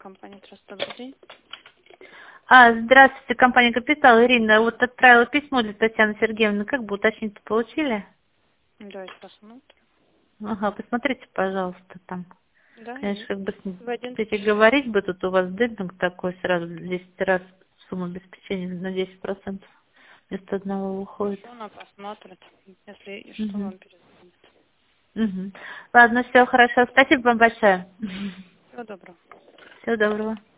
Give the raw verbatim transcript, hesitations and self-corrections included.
Компания Траст, добрый день. А, здравствуйте, компания Капитал. Ирина, вот отправила письмо для Татьяны Сергеевны. Как бы уточнить, получили? Давайте посмотрим. Ага, посмотрите, пожалуйста, там. Да, Конечно, есть. как бы В один. с говорить бы, тут у вас дельтинг такой сразу десять раз сумма обеспечения на десять процентов вместо одного уходит. Хорошо, она посмотрит. Если и что, Угу. вам перезвонит. Угу. Ладно, все хорошо. Спасибо вам большое. Всего доброго. Всего доброго.